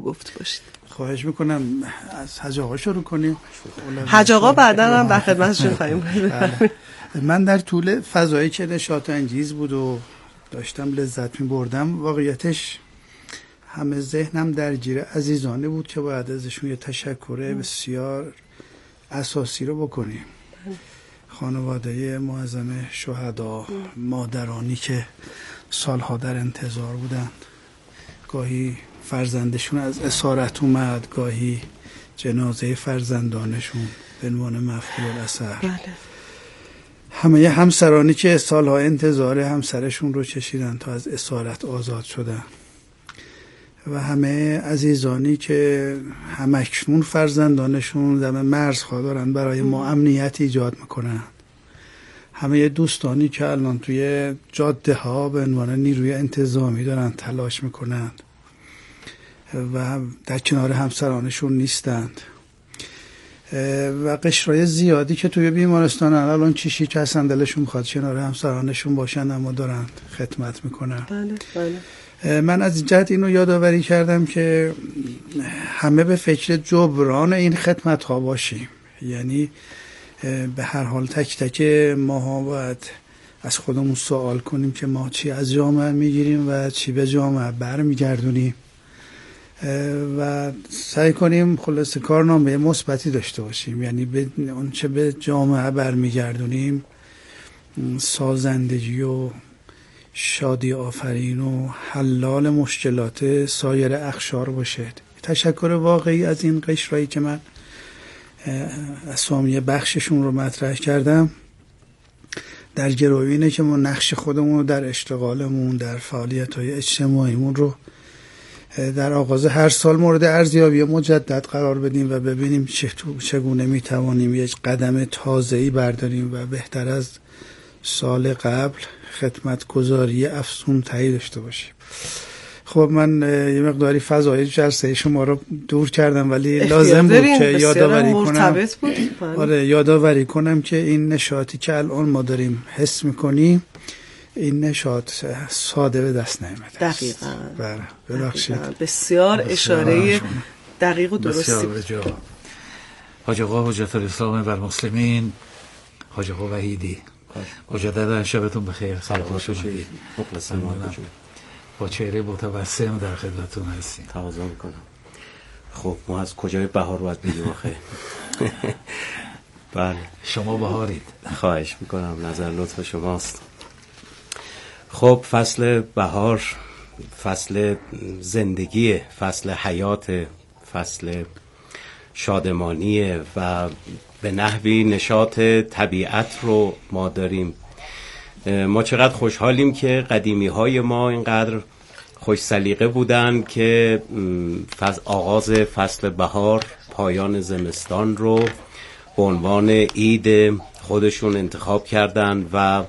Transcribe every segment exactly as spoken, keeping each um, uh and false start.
گفته باشید. خواهش میکنم از حاج آقا شروع کنیم. حاج آقا بعدا هم در خدمتشون خواهیم. من در طول فضایی که نشاط انگیز بود و داشتم لذت میبردم، واقعیتش همه ذهنم درگیر عزیزانه بود که باید ازشون یه تشکر بسیار اساسی رو بکنیم. خانواده معظم شهدا، مادرانی که سالها در انتظار بودند، گاهی فرزندشون از اسارت اومد، گاهی جنازه فرزندانشون به عنوان مفعول الاثر. بله. همه همسرانی که سالها انتظار همسرشون رو کشیدن تا از اسارت آزاد شدن و همه عزیزانی که همکنون فرزندانشون دم مرزها دارن برای ما امنیت ایجاد میکنن، همه دوستانی که الان توی جاده ها به عنوان نیروی انتظامی دارن تلاش میکنن و در کنار همسرانشون نیستند و قشرهای زیادی که توی بیمارستان الان چیشی که هستن دلشون میخواد کنار همسرانشون باشن اما دارن خدمت میکنن. بله بله. من از این جهت اینو یادآوری کردم که همه به فکر جبران این خدمت ها باشیم. یعنی به هر حال تک تک ماها باید از خودمون سوال کنیم که ما چی از جامعه میگیریم و چی به جامعه برمیگردونیم و سعی کنیم خلاصه کارنامه مثبتی داشته باشیم. یعنی به اون چه به جامعه برمیگردونیم سازندگی و شادی آفرین و حلال مشکلات سایر اقشار باشد. تشکر واقعی از این قشرایی که من اسامی بخششون رو مطرح کردم در گروه اینه که ما نقش خودمون رو در اشتغالمون، در فعالیت‌های اجتماعیمون رو در آغاز هر سال مورد ارزیابی مجدد قرار بدیم و ببینیم چگونه میتوانیم یک قدم تازه‌ای برداریم و بهتر از سال قبل خدمتگزاری افزون تهی داشته باشیم. خب من یه مقداری فضای جلسه شما رو دور کردم ولی لازم بود که یادآوری کنم. آره یادآوری کنم که این نشاطی که الان ما داریم حس میکنیم این نشاط ساده به دست نمیاد. دقیقاً. بله ببخشید. بسیار اشاره دقیق و درستی. حاج آقا حجت الاسلام بر مسلمین، حاج آقا وحیدی، مجددا شبتون بخیر. سلام باشید. مخلصم. با چهره متبسم در خدمتتون هستیم. تواضع میکنم. خب ما از کجای بهار باید بگیم آخه؟ بله شما بهارید. خواهش میکنم، نظر لطف شماست. خب فصل بهار فصل زندگیه، فصل حیات، فصل شادمانیه و به نحوی نشاط طبیعت رو ما داریم. ما چقدر خوشحالیم که قدیمی های ما اینقدر خوش سلیقه بودن که فصل آغاز فصل بهار، پایان زمستان رو به عنوان عید خودشون انتخاب کردن و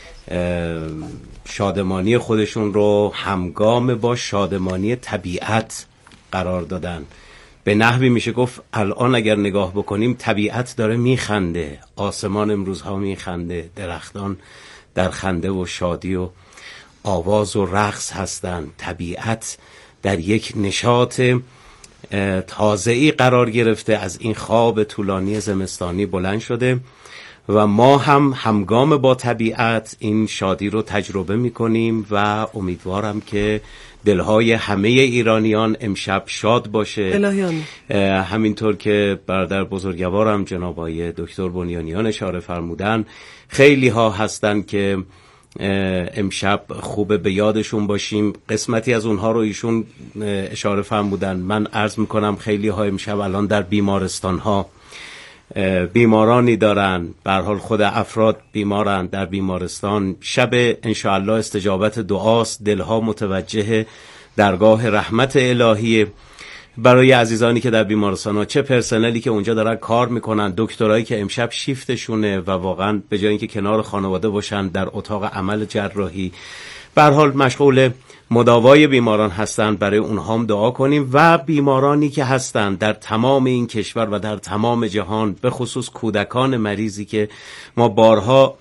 شادمانی خودشون رو همگام با شادمانی طبیعت قرار دادن. به نحوی میشه گفت الان اگر نگاه بکنیم طبیعت داره میخنده، آسمان امروزها میخنده، درختان در خنده و شادی و آواز و رقص هستند. طبیعت در یک نشاط تازه‌ای قرار گرفته، از این خواب طولانی زمستانی بلند شده و ما هم همگام با طبیعت این شادی رو تجربه میکنیم و امیدوارم که دلهای همه ایرانیان امشب شاد باشه. الهیان. همینطور که برادر بزرگوارم جناب آقای دکتر بنیانیان اشاره فرمودن، خیلی ها هستن که امشب خوبه به یادشون باشیم. قسمتی از اونها رو ایشون اشاره فرمودن. من عرض میکنم خیلی ها امشب الان در بیمارستان ها بیمارانی دارن، به هر حال خود افراد بیمارن در بیمارستان. شب انشاءالله استجابت دعاست، دلها متوجه درگاه رحمت الهی. برای عزیزانی که در بیمارستان ها، چه پرسنلی که اونجا دارن کار میکنن، دکترایی که امشب شیفتشونه و واقعا به جای اینکه کنار خانواده باشن در اتاق عمل جراحی به هر حال مشغول مداوای بیماران هستند، برای اونها هم دعا کنیم و بیمارانی که هستند در تمام این کشور و در تمام جهان، به خصوص کودکان مریضی که ما بارها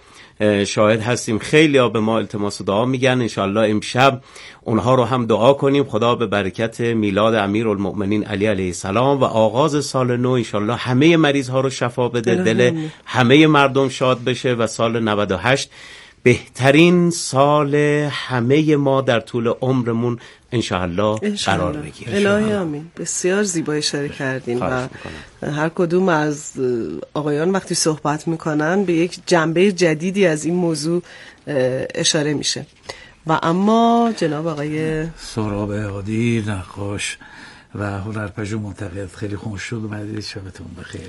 شاهد هستیم. خیلی ها به ما التماس دعا میگن، انشالله امشب اونها رو هم دعا کنیم خدا به برکت میلاد امیرالمؤمنین علی علیه السلام و آغاز سال نو انشالله همه مریض ها رو شفا بده، دل همه مردم شاد بشه و سال نود و هشت بهترین سال همه ما در طول عمرمون انشاءالله قرار بگیره. الهی آمین. بسیار زیبا اشاره کردین و هر کدوم از آقایان وقتی صحبت میکنن به یک جنبه جدیدی از این موضوع اشاره میشه. و اما جناب آقای سهراب عادی، نقاش و هنرپژوه منتقد، خیلی خوش شد اومدید، شبتون بخیر.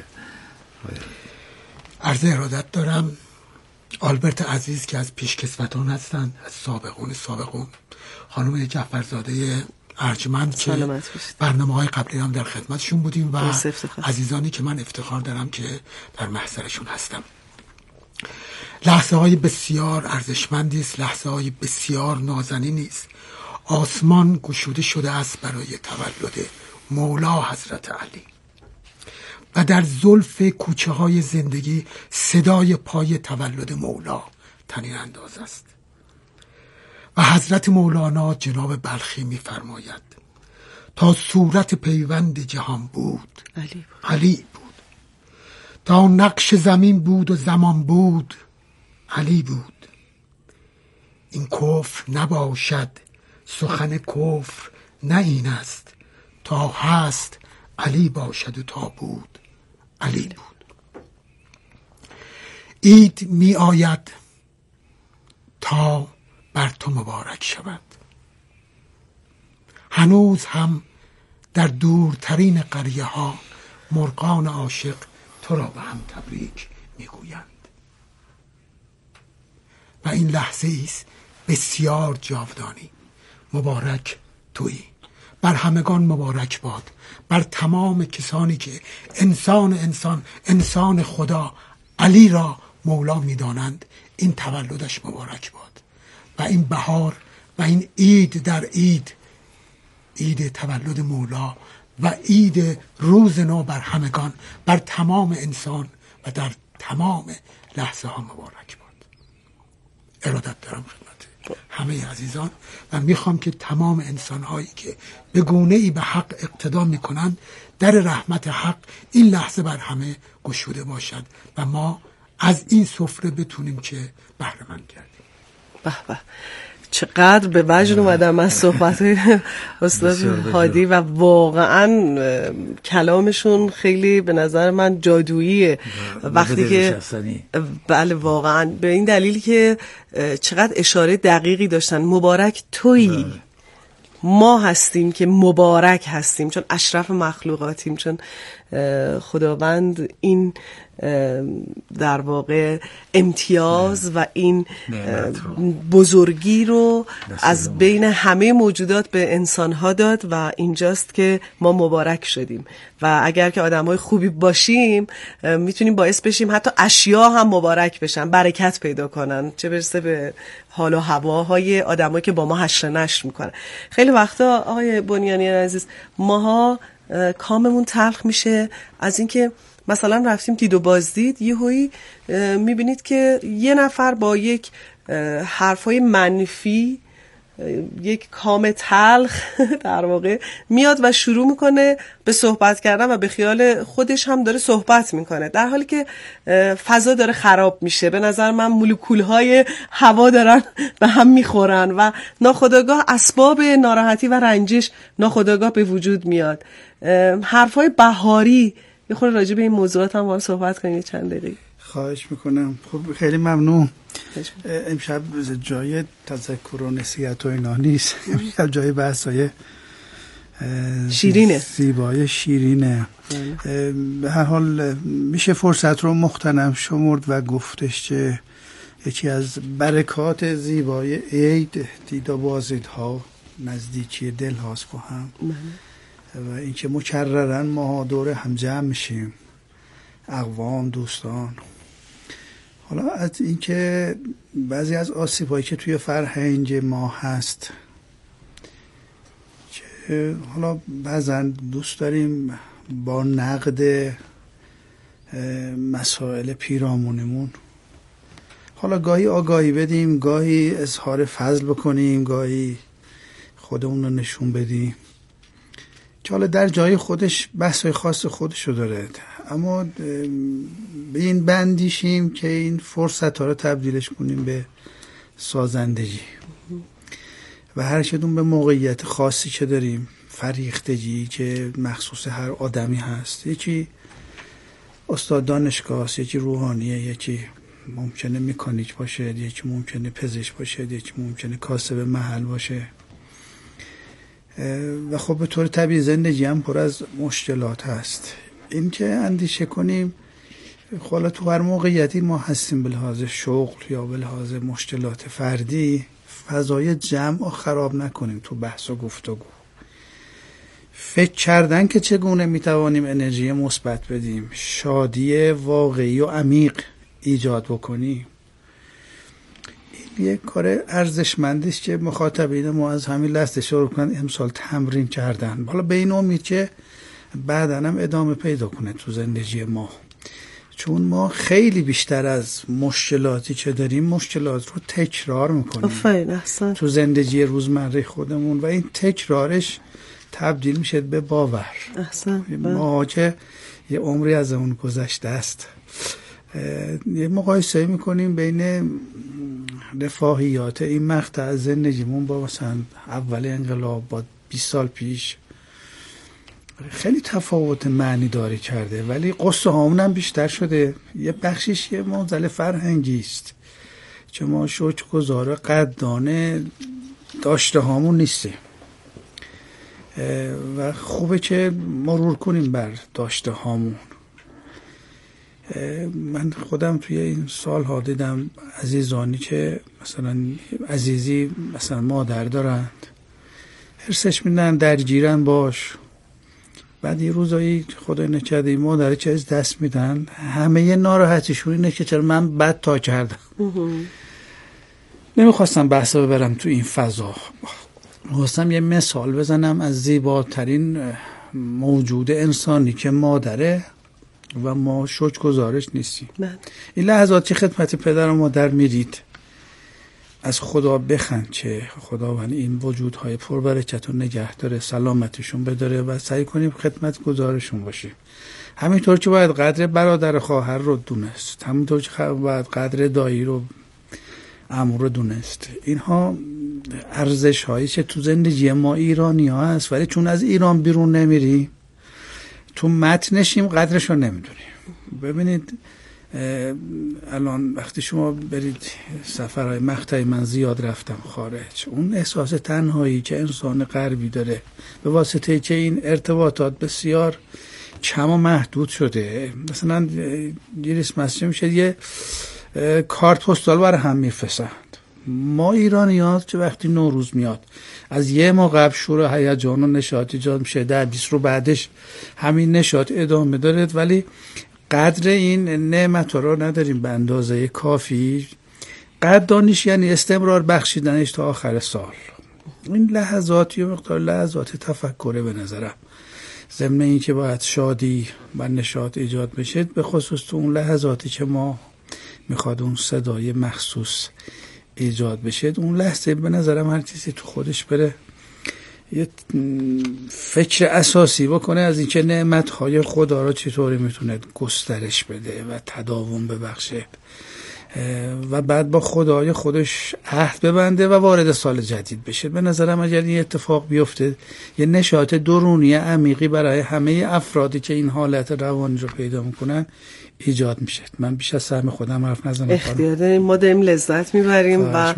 عرض ارادت دارم آلبرت عزیز که از پیشکسوتان هستن، از سابقون سابقون، خانم جعفرزاده ارجمند که برنامه های قبلی هم در خدمتشون بودیم و عزیزانی که من افتخار دارم که در محضرشون هستم. لحظه های بسیار ارزشمندی است، لحظه های بسیار نازنینی است. آسمان گشوده شده است برای تولد مولا حضرت علی و در زلف کوچه های زندگی صدای پای تولد مولا طنین انداز است و حضرت مولانا جناب بلخی می فرماید تا صورت پیوند جهان بود علی بود, علی بود. تا نقش زمین بود و زمان بود علی بود. این کفر نباشد، سخن کفر نه این است، تا هست علی باشد و تا بود علی بود. عید می آید تا بر تو مبارک شود. هنوز هم در دورترین قریه ها مرغان عاشق تو را به هم تبریک می گویند و این لحظه ایست بسیار جاودانی. مبارک تویی، بر همگان مبارک باد، بر تمام کسانی که انسان انسان انسان خدا علی را مولا می دانند این تولدش مبارک باد و این بهار و این عید در عید، عید تولد مولا و عید روز نو بر همگان، بر تمام انسان و در تمام لحظه ها مبارک باد. ارادت دارم خدمت همه عزیزان و میخوام که تمام انسانهایی که به گونه ای به حق اقتدا میکنند در رحمت حق این لحظه بر همه گشوده باشد و ما از این سفره بتونیم که بهره مند گردیم. به به، چقدر به وجد اومدم از صحبت استاد هادی و واقعا کلامشون خیلی به نظر من جادوییه. وقتی که بله واقعا به این دلیل که چقدر اشاره دقیقی داشتن. مبارک تویی، ما هستیم که مبارک هستیم چون اشرف مخلوقاتیم، چون خداوند این در واقع امتیاز و این بزرگی رو از بین همه موجودات به انسانها داد و اینجاست که ما مبارک شدیم و اگر که آدمای خوبی باشیم میتونیم باعث بشیم حتی اشیا هم مبارک بشن، برکت پیدا کنن، چه برسه به حال و هواهای آدمایی که با ما حشر نشر میکنن. خیلی وقتا آقای بنیانیان عزیز ماها کاممون تلخ میشه از اینکه مثلا رفتیم دید و بازدید، یهویی میبینید که یه نفر با یک حرفای منفی، یک کام تلخ در واقع میاد و شروع میکنه به صحبت کردن و به خیال خودش هم داره صحبت میکنه، در حالی که فضا داره خراب میشه. به نظر من مولکولهای هوا دارن به هم میخورن و ناخودآگاه اسباب ناراحتی و رنجش ناخودآگاه به وجود میاد. حرفای بهاری، یه خورده راجع به این موضوعات هم با هم صحبت کنیم چند دقیقه. خواهش میکنم. خب خیلی ممنون. امشب جای تذکر و نصیحت و اینا نیست، امشب جای بحثای شیرینه، زیبای شیرینه. به هر حال میشه فرصت رو مغتنم شمرد و گفتش که یکی از برکات زیبای عید دید و بازدیدها نزدیکی دل هاست با هم و اینکه مکررن ما دور هم جمع میشیم، اقوام، دوستان. حالا از اینکه بعضی از آسیبایی که توی فرهنگ ما هست که حالا بعضا دوست داریم با نقد مسائل پیرامونمون حالا گاهی آگاهی بدیم، گاهی اظهار فضل بکنیم، گاهی خودمون رو نشون بدیم که حالا در جای خودش بحثای خاص خودشو داره، اما به این بندیشیم که این فرصت ها رو تبدیلش کنیم به سازندگی و هر کدوم به موقعیت خاصی که داریم، فریختگی که مخصوص هر آدمی هست. یکی استاد دانشگاه است، یکی روحانیه، یکی ممکنه مکانیک باشه، یکی ممکنه پزشک باشه، یکی ممکنه کاسب محل باشه و خب به طور طبیعی زندگی هم پر از مشکلات هست. این که اندیشه کنیم حالا تو هر موقعیتی ما هستیم، به لحاظ شغل یا به لحاظ مشکلات فردی، فضای جمع خراب نکنیم تو بحث و گفتگو. فکر کردن که چگونه میتوانیم انرژی مثبت بدیم، شادی واقعی و عمیق ایجاد بکنیم، این یک کار ارزشمندی است که مخاطبین ما از همین لحظه شروع کنن امسال تمرین کردن. حالا به این امید که بعداً هم ادامه پیدا کنه تو زندگی ما، چون ما خیلی بیشتر از مشکلاتی که داریم مشکلات رو تکرار میکنیم تو زندگی روزمره خودمون و این تکرارش تبدیل میشه به باور. ما که یه عمری از اون گذشته است، یه مقایسه میکنیم بین رفاهیات این مقطع از زندگیمون با مثلا اول انقلاب، با بیست سال پیش، خیلی تفاوت معنی داری کرده، ولی قصه هامون هم بیشتر شده. یه بخشش یه معضل فرهنگی است که ما شکرگزار قدردان داشته هامون نیستیم و خوبه که مرور کنیم بر داشته هامون. من خودم توی این سالها دیدم عزیزانی که مثلا عزیزی مثلا مادر دارند، حرسش میدن درگیرن باش، بعد یه روزایی خدای نکرده این مادر چه از دست میدن، همه یه ناراحتیشون اینه که چرا من بد تا کردم. نمیخواستم بحثا ببرم تو این فضا، خواستم یه مثال بزنم از زیباترین موجود انسانی که مادره و ما شکرگزارش نیستیم. من. این لحظات که خدمت پدر و مادر میرید، از خدا بخند که خداوند این وجودهای پربرکت و نگه داره، سلامتشون بداره و سعی کنیم خدمت گزارشون باشیم. همینطور که باید قدر برادر خواهر رو دونست، همینطور که باید قدر دایی رو، عمو رو دونست. اینها ارزش هایی که تو زندگی ما ایرانی ها هست، ولی چون از ایران بیرون نمیریم، تو متنشیم، قدرش رو نمیدونیم. ببینید الان وقتی شما برید سفرهای مقطعی، من زیاد رفتم خارج، اون احساس تنهایی که انسان غربی داره به واسطه که این ارتباطات بسیار کم و محدود شده، مثلا یه مسجد میشه یه کارت پستال برای هم میفرستند. ما ایرانی ها که وقتی نوروز میاد از یه ماه قبل شور و هیجان و نشاط ایجاد میشه، در بیست رو بعدش همین نشاط ادامه داره، ولی قدر این نعمت رو نداریم به اندازه کافی. قدردانیش یعنی استمرار بخشیدنش تا آخر سال. این لحظاتی و مقدار لحظات تفکره به نظرم، ضمن این که باید شادی و نشاط ایجاد بشه، به خصوص تو اون لحظاتی که ما میخواد اون صدای مخصوص ایجاد بشه، اون لحظه به نظرم هر کسی تو خودش بره یه فکر اساسی بکنه از اینکه نعمت‌های خدا را چطوری میتونه گسترش بده و تداوم ببخشه و بعد با خدای خودش عهد ببنده و وارد سال جدید بشه. به نظرم اگر این اتفاق بیفته، یه نشاط درونی عمیقی برای همه افرادی که این حالت روانی رو پیدا میکنن ایجاد میشه. من بیش از سهم خودم حرف نزنم، اختیار داریم، ما داریم لذت میبریم و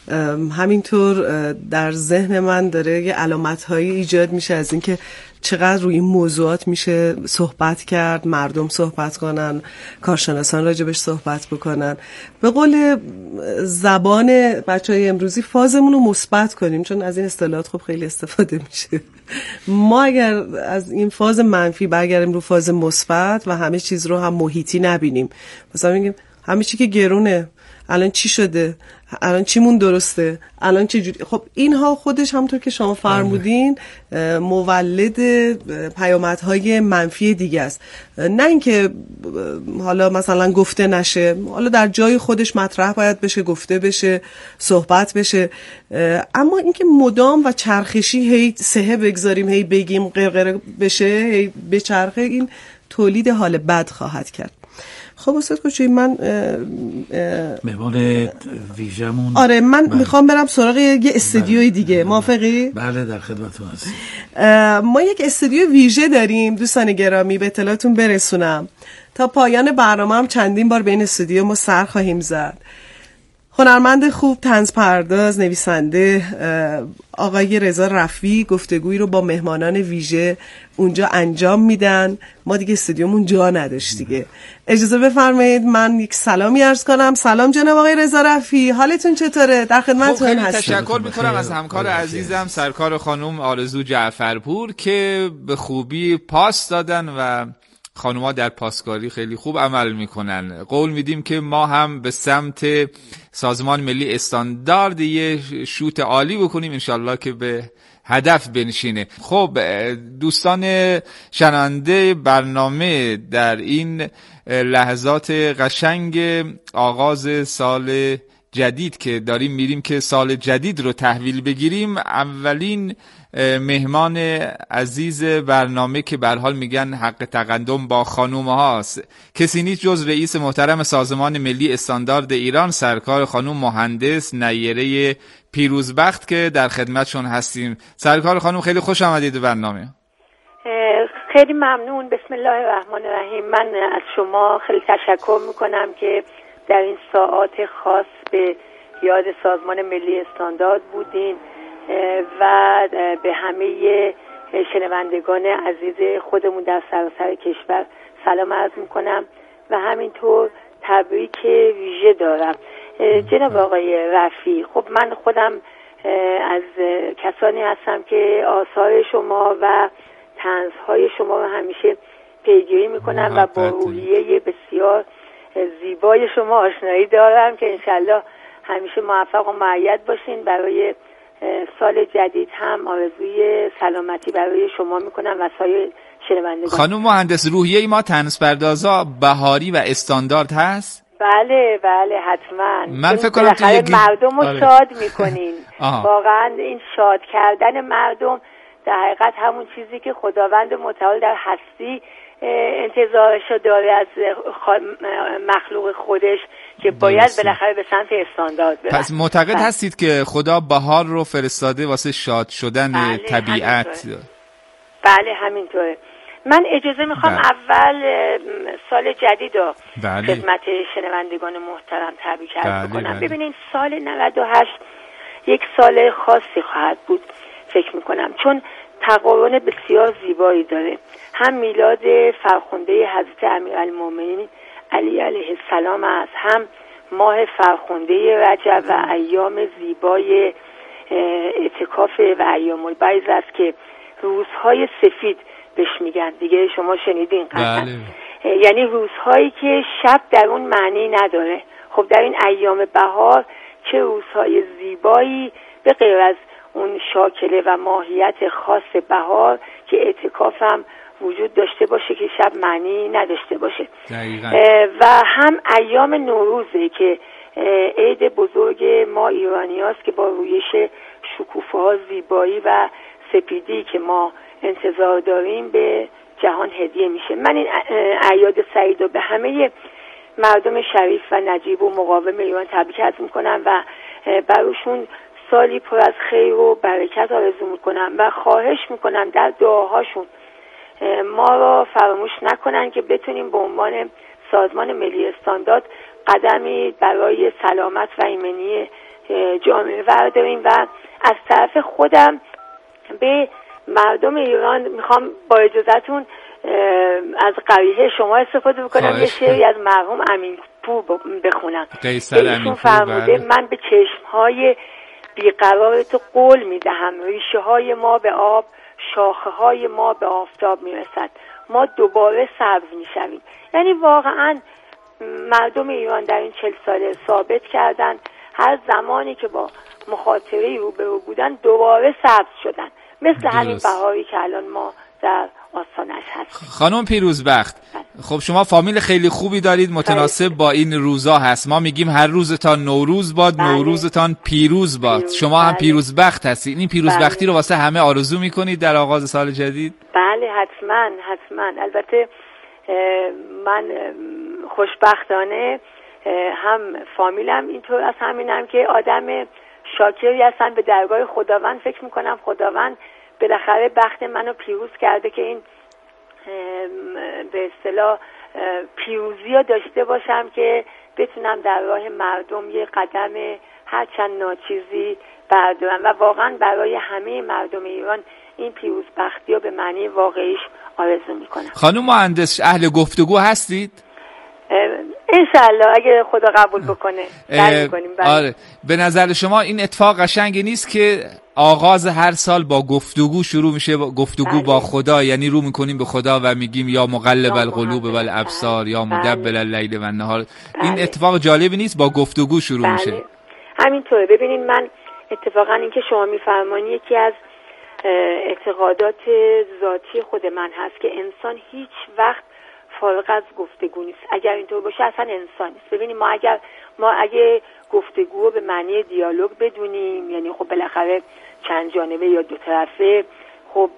همینطور در ذهن من داره یه علامت هایی ایجاد میشه از اینکه چقدر روی این موضوعات میشه صحبت کرد، مردم صحبت کنن، کارشناسان راجبش صحبت بکنن. به قول زبان بچهای امروزی فازمون رو مثبت کنیم، چون از این اصطلاحات خب خیلی استفاده میشه. ما اگر از این فاز منفی برگردیم رو فاز مثبت و همه چیز رو هم محیطی نبینیم، مثلا میگیم همه چی که گرونه، الان چی شده، الان چیمون درسته، الان چه جوری. خب اینها خودش همونطور که شما فرمودین مولد پیامدهای منفی دیگه است. نه اینکه حالا مثلا گفته نشه، حالا در جای خودش مطرح باید بشه، گفته بشه، صحبت بشه، اما اینکه مدام و چرخشی هی سه بگذاریم، هی بگیم، قرقره بشه، هی بچرخه، این تولید حال بد خواهد کرد. خب استاد کوچی، من مهمان ویژمون، آره من بله. میخوام برم سراغ یه استودیوی دیگه. موافقی؟ بله در خدمتتون هستیم. ما یک استودیو ویژه داریم دوستان گرامی، به اطلاعتون برسونم. تا پایان برنامه هم چندین بار به این استودیو ما سر خواهیم زد. هنرمند خوب، طنز پرداز، نویسنده آقای رضا رفیعی گفتگویی رو با مهمانان ویژه اونجا انجام میدن. ما دیگه استودیومون جا نداشت دیگه. اجازه بفرمایید من یک سلامی عرض کنم. سلام جناب آقای رضا رفیعی، حالتون چطوره؟ در خدمتتون هستم. تشکر میکنم از همکار عزیزم سرکار خانم آرزو جعفرپور که به خوبی پاس دادن و خانوما در پاسکاری خیلی خوب عمل میکنن. قول میدیم که ما هم به سمت سازمان ملی استاندارد یه شوت عالی بکنیم، انشالله که به هدف بنشینه. خب دوستان شنونده برنامه، در این لحظات قشنگ آغاز سال جدید که داریم میریم که سال جدید رو تحویل بگیریم، اولین مهمان عزیز برنامه که به هر حال میگن حق تقدم با خانوم هاست، کسی نیست جز رئیس محترم سازمان ملی استاندارد ایران، سرکار خانوم مهندس نیره پیروزبخت که در خدمتشون هستیم. سرکار خانوم خیلی خوش آمدید به برنامه. خیلی ممنون. بسم الله الرحمن الرحیم. من از شما خیلی تشکر میکنم که در این ساعات خاص به یاد سازمان ملی استاندارد بودین و به همه شنوندگان عزیز خودمون در سراسر کشور سلام عرض میکنم و همینطور تبریک ویژه دارم. جناب آقای رفیعی، خب من خودم از کسانی هستم که آثار شما و طنزهای شما رو همیشه پیگیری میکنم و با روحیه بسیار زیبای شما آشنایی دارم که انشالله همیشه موفق و مؤید باشین. برای سال جدید هم آرزوی سلامتی برای شما میکنم و سایر شنوندگان. خانم مهندس، روحیه ما طنزپردازا بهاری و استاندارد هست؟ بله بله حتما. من فکر کنم تو یک مردم رو شاد میکنین. واقعا این شاد کردن مردم در حقیقت همون چیزی که خداوند متعال در هستی انتظارشو داره از مخلوق خودش که باید بالاخره به سمت استاندارد بره. پس معتقد بله. هستید که خدا بهار رو فرستاده واسه شاد شدن بله طبیعت؟ همینطوره. بله همینطوره. من اجازه میخوام بله. اول سال جدید رو بله. خدمت شنوندگان محترم تبریک عرض بله کنم. بله. ببینید سال نود و هشت یک سال خاصی خواهد بود فکر میکنم، چون تقارن بسیار زیبایی داره. هم میلاد فرخنده حضرت امیرالمومنین علی علیه السلام است، هم ماه فرخنده رجب و ایام زیبای اعتکاف و ایام البیض است که روزهای سفید بهش میگن دیگه، شما شنیدین قطعا. بله. یعنی روزهایی که شب در اون معنی نداره. خب در این ایام بهار چه روزهای زیبایی به غیر از اون شاکله و ماهیت خاص بهار که اعتکاف هم وجود داشته باشه که شب معنی نداشته باشه. و هم ایام نوروزه که عید بزرگ ما ایرانی هاست که با رویش شکوفه ها زیبایی و سپیدی که ما انتظار داریم به جهان هدیه میشه. من این اعیاد سعید رو به همه مردم شریف و نجیب و مقاوم ایران تبریک عرض میکنم و براشون سالی پر از خیر و برکت آرزو میکنم و خواهش میکنم در دعاهاشون ما را فراموش نکنن که بتونیم به عنوان سازمان ملی استاندارد قدمی برای سلامت و ایمنی جامعه برداریم. و از طرف خودم به مردم ایران میخوام با اجازهتون از قریحه شما استفاده بکنم، یه شعری از مرحوم امینپور بخونم. ایشون فرموده من به چشمهای بیقرار تو قول میدهم، ریشه های ما به آب، شاخه های ما به آفتاب میرسد، ما دوباره سبز میشویم. یعنی واقعا مردم ایران در این چهل ساله ثابت کردن هر زمانی که با مخاطره روبرو بودن دوباره سبز شدن، مثل همین بهاری که الان ما در آستانش هست. خانم پیروزبخت، خب شما فامیل خیلی خوبی دارید، متناسب با این روزا هست. ما میگیم هر روزتان نوروز باد، بله. نوروزتان پیروز باد. پیروز. شما هم بله. پیروزبخت هستید. این پیروزبختی بله. رو واسه همه آرزو میکنید در آغاز سال جدید؟ بله حتما حتما. البته من خوشبختانه هم فامیلم اینطور از همینم که آدم شاکری هستن به درگاه خداوند. فکر میکنم خداوند بالاخره بخت منو پیروز کرده که این به اصطلاح پیروزی رو داشته باشم که بتونم در راه مردم یه قدم هرچند ناچیزی بردارم و واقعا برای همه مردم ایران این پیروزبختی رو به معنی واقعیش آرزو میکنم. خانم مهندس، اهل گفتگو هستید؟ انشالله اگه خدا قبول بکنه سعی میکنیم. آره. به نظر شما این اتفاق قشنگی نیست که آغاز هر سال با گفتگو شروع میشه، با گفتگو بله. با خدا، یعنی رو میکنیم به خدا و میگیم یا مقلب القلوب والابصار بله. یا مدبر اللیل و النهار. بله. این اتفاق جالبی نیست، با گفتگو شروع بله. میشه. همینطوره. ببینید من اتفاقا این که شما میفرمایید یکی از اعتقادات ذاتی خود من هست که انسان هیچ وقت فارغ از گفتگو نیست. اگر اینطور باشه اصلا انسان نیست. ببینید ما اگر ما اگه گفتگو به معنی دیالوگ بدونیم، یعنی خب بالاخره چند جانبه یا دو طرفه، خب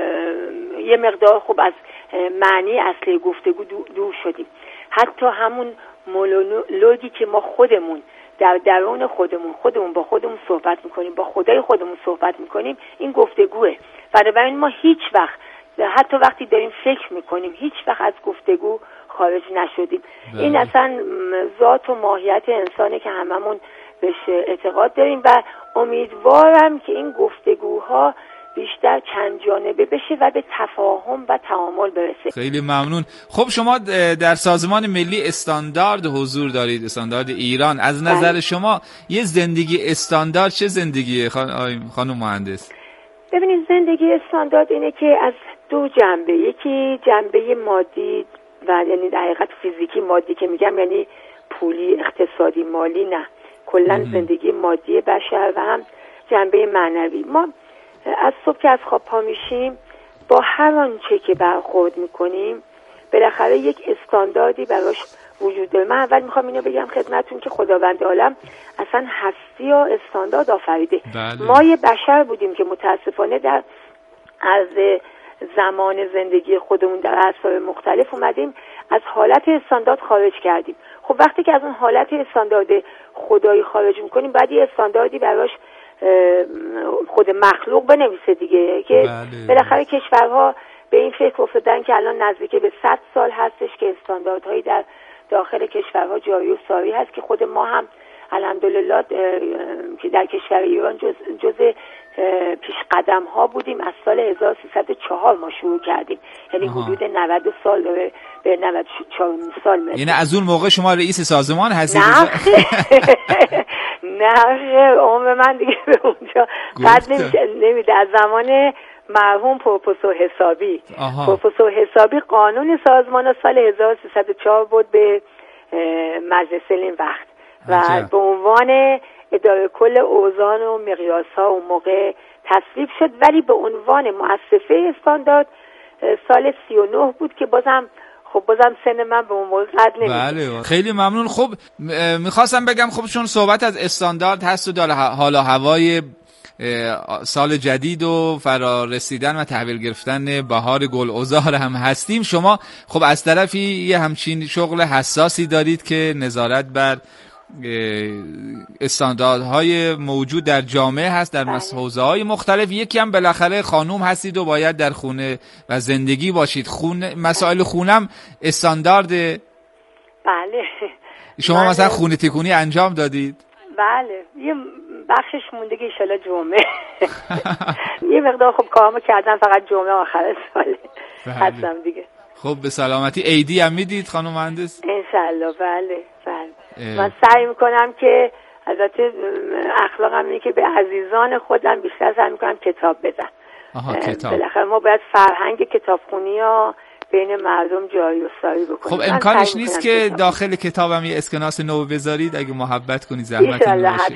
یه مقدار خب از معنی اصلی گفتگو دور شدیم. حتی همون مونولوگی که ما خودمون در درون خودمون خودمون با خودمون صحبت میکنیم، با خدای خودمون صحبت میکنیم، این گفتگوه. بنابراین ما هیچ وقت حتی وقتی داریم فکر میکنیم هیچ وقت از گفتگو خارج نشدیم. بله. این اصلا ذات و ماهیت انسانه که هممون بهش اعتقاد داریم و امیدوارم که این گفتگوها بیشتر چند جانبه بشه و به تفاهم و تعامل برسه. خیلی ممنون. خب شما در سازمان ملی استاندارد حضور دارید، استاندارد ایران. از نظر بله. شما یه زندگی استاندارد چه زندگیه خانم مهندس؟ ببینید زندگی استاندارد اینه که از دو جنبه، یکی جنبه مادی و یعنی در حقیقت فیزیکی، مادی که میگم یعنی پولی، اقتصادی، مالی نه، کلا زندگی مادی بشر، و هم جنبه معنوی. ما از صبح که از خواب پا میشیم با هر آنچه که برخورد میکنیم بالاخره یک استانداردی براش وجود داره. من اول میخوام اینو بگم خدمتتون که خداوند عالم اصلا هستی و استاندارد آفریده. بله. ما یه بشر بودیم که متاسفانه در عرض زمان زندگی خودمون در عصر مختلف اومدیم از حالت استاندارد خارج کردیم. خب وقتی که از اون حالت استاندارد خدایی خارج میکنیم باید یه استانداردی براش خود مخلوق بنویسه دیگه، که بله. بالاخره کشورها به این فکر افتادن که الان نزدیک به صد سال هستش که استانداردهایی در داخل کشورها جاری و ساری هست که خود ما هم الحمدلله که در کشور ایران جز جز پیش قدم ها بودیم. از سال هزار و سیصد و چهار ما شروع کردیم، یعنی حدود نود سال داره به نود و چهار سال میرسه. یعنی از اون موقع شما رئیس سازمان هستید؟ نه نه عمر من دیگه به اونجا قد نمیده. از زمان مرحوم پروفسور حسابی. پروفسور حسابی قانون سازمان سال هزار و سیصد و چهار بود به مجلس این وقت و به عنوان اداره کل اوزان و مقیاس ها اون موقع تصویب شد، ولی به عنوان مؤسسه استاندارد سال سی و نه بود که بازم خب بازم سن من به اون موقع قد نمیده. بله خیلی ممنون. خب میخواستم بگم خب چون صحبت از استاندارد هست و داره حال و هوای سال جدید و فرا رسیدن و تحویل گرفتن بهار گلعذار هم هستیم، شما خب از طرفی یه همچین شغل حساسی دارید که نظارت بر استانداردهای موجود در جامعه هست در حوزه‌های مختلف. یکی هم بالاخره خانوم هستید و باید در خونه و زندگی باشید. خونه مسائل خونم استاندارد. بله. شما بله. مثلا خونه تکونی انجام دادید؟ بله یه بخشش مونده که انشالله جمعه یه مقدار خب کارامو کردم، فقط جمعه آخر ساله هستم دیگه. خب به سلامتی. عیدی هم میدید خانم مهندس؟ انشالله. بله بله. من سعی میکنم که البته اخلاقم اینه که به عزیزان خودم بیشتر سعی میکنم کتاب بدم. آها کتاب. بالاخره ما باید فرهنگ کتابخونی رو بین مردم جاری و ساری بکنیم. خب امکانش نیست که داخل کتابم یه اسکناس نو بذارید اگه محبت کنید زحمت نباشه.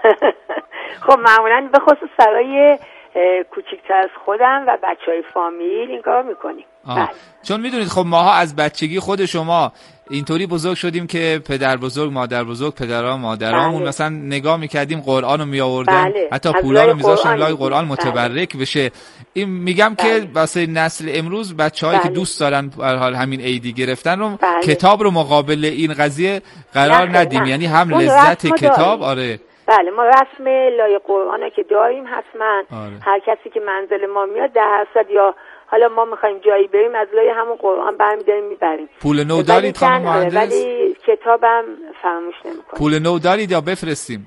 خب معمولا به خصوص برای کوچکتر از خودم و بچهای فامیل این کار میکنیم. چون میدونید خب ماها از بچگی خود شما اینطوری بزرگ شدیم که پدر بزرگ مادر بزرگ پدرها مادرامون بله. مثلا نگاه میکردیم قرآن رو میآوردن بله. حتی پولا رو میذاشتن لای قرآن متبرک بله. بشه. این میگم بله. که واسه نسل امروز بچه‌هایی بله. که دوست دارن به حال همین عیدی گرفتن رو بله. کتاب رو مقابل این قضیه قرار نه ندیم نه. یعنی هم لذت کتاب آره بله ما رسم لای قرآن که داریم حتما آره. هر کسی که منزل ما میاد ده درصد یا حالا ما میخوایم جایی بریم از لای همون قرآن برمی‌داریم میبریم. پول نو دارید خانم مهندس؟ ولی کتابم فراموش نمی‌کنم. پول نو دارید یا بفرستیم؟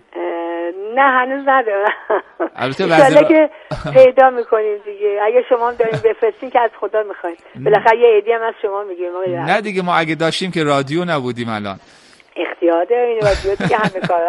نه هنوز ندارم. البته وزیر که پیدا میکنیم دیگه. اگه شما هم دارین بفرستین که از خدا میخواین. بالاخره یه ایدی هم از شما میگیریم. نه دیگه ما اگه داشتیم که رادیو نبودیم الان. اختیار دارین رادیو دیگه همه کار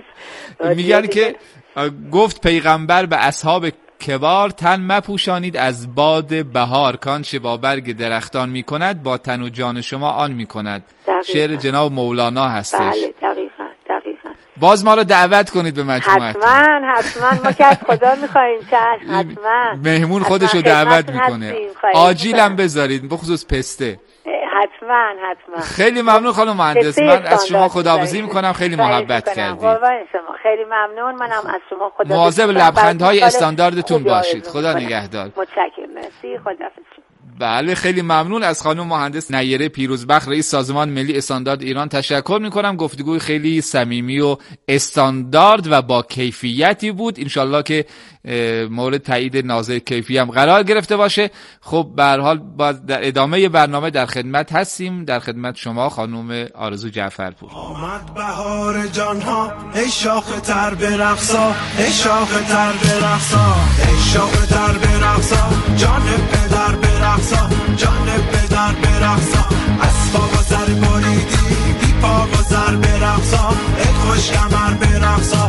هست. میگن که گفت پیغمبر به اصحاب کبار تن مپوشانید از باد بهار کانچه با برگ درختان میکند با تن و جان شما آن میکند. شعر جناب مولانا هستش. بله دقیقاً دقیقاً. باز ما رو دعوت کنید به مجموعه. حتما حتما ما که از خدا میخوایم چشم حتما. مهمون خودشو دعوت میکنه. آجیلم بذارید بخصوص پسته. حتما حتما. خیلی ممنون خانم مهندس. من از شما خداحافظی میکنم. خیلی محبت کردید. قربان شما. خیلی ممنون. منم از شما خداحافظی. مواظب لبخندهای استانداردتون باشید. خدا نگهدار. متشکرم. مرسی. خداحافظ. بله خیلی ممنون از خانم مهندس نیره پیروزبخت رئیس سازمان ملی استاندارد ایران تشکر میکنم. گفتگوی خیلی صمیمی و استاندارد و با کیفیتی بود. انشالله که مورد تایید ناظر کیفی هم قرار گرفته باشه. خب به هر حال در ادامه برنامه در خدمت هستیم. در خدمت شما خانم آرزو جعفرپور. آمد بهار جانها ای شاخ تر برقصا ای شاخ تر برقصا ای شاخ تر برقصا جان پدر برقصا جان پدر برقصا اسباب و سر بریدی بی پا و سر برقصا ای خوش کمر برقصا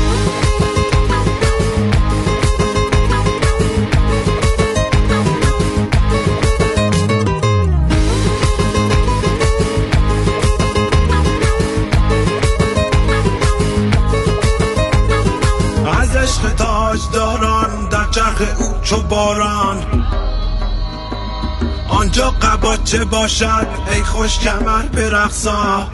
عشق تاج داران در چرخ او چو باران آنجا قباچه باشد ای خوش کمر برقصا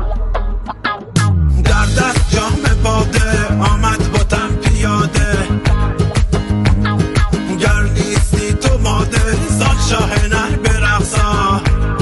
در دست جام باده آمد با تن پیاده گر نیستی تو ماده زان شاه نر برقصا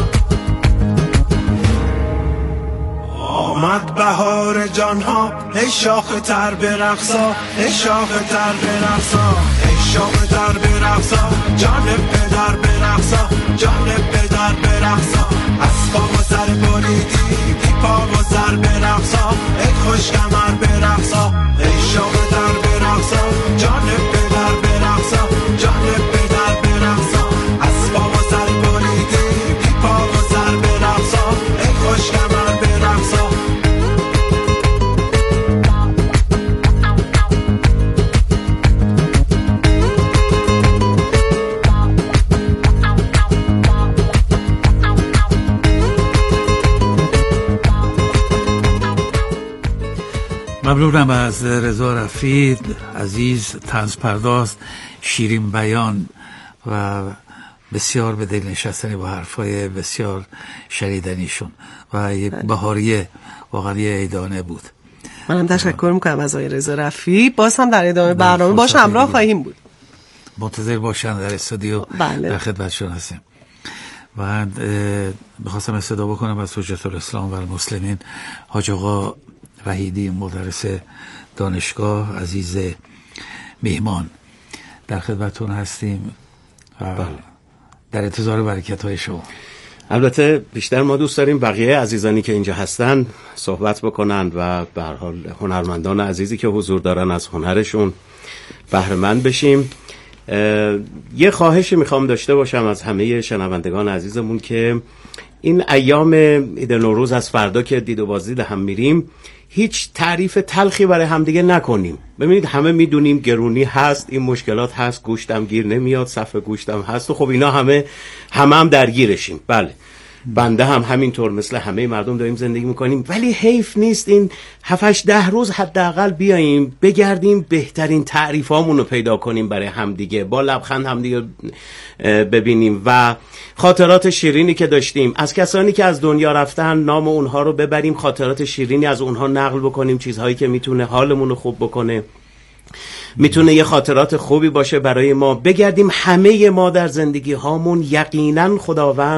آمد بهار جانها ای شاخ تر برقصا ای شاخ تر برقصا ای شاخ تر برقصا جان پدر برقصا جان پدر برقصا اسباب و سر بریدی بی پا و سر برقصا ای خوش کمر برقصا ای شاخ تر برقصا جان پدر برقصا جان پدر برقصا اسباب و سر بریدی بی پا و سر برقصا ای خوش کمر برقصا ممنونم از رضا رفیق عزیز، طنز پرداز، شیرین بیان و بسیار به دل نشستنی با حرفای بسیار شنیدنیشون و یک بهاریه واقعا یه عیدانه بود. منم تشکر میکنم از آقای رضا رفیع. باز هم در ادامه برنامه باش همراه خواهیم بود. منتظر باشن در استودیو. بله. در خدمتشون هستیم. و بخواستم استفاده بکنم از حجت الاسلام و المسلمین حاج آقا وحیدی، مدرس دانشگاه، عزیز میهمان. در خدمتتون هستیم و بله. در انتظار برکت‌های شما. البته بیشتر ما دوست داریم بقیه عزیزانی که اینجا هستن صحبت بکنن و به هر حال هنرمندان عزیزی که حضور دارن از هنرشون بهره مند بشیم. یه خواهشی میخوام داشته باشم از همه شنوندگان عزیزمون که این ایام عید نوروز از فردا که دید و بازدید هم میریم هیچ تعریف تلخی برای همدیگه نکنیم. ببینید همه میدونیم گرونی هست، این مشکلات هست، گوشتم گیر نمیاد، صفحه گوشتم هست و خب اینا همه همه هم درگیرشیم. بله بنده هم همینطور مثل همه مردم داریم زندگی میکنیم، ولی حیف نیست این هفتش ده روز حداقل بیاییم بگردیم بهترین تعریفامون رو پیدا کنیم برای همدیگه، با لبخند همدیگه ببینیم و خاطرات شیرینی که داشتیم از کسانی که از دنیا رفتن نام اونها رو ببریم، خاطرات شیرینی از اونها نقل بکنیم، چیزهایی که میتونه حالمون رو خوب بکنه، میتونه یه خاطرات خوبی باشه برای ما. بگردیم همه ما در زندگی هامون یقینا خداوند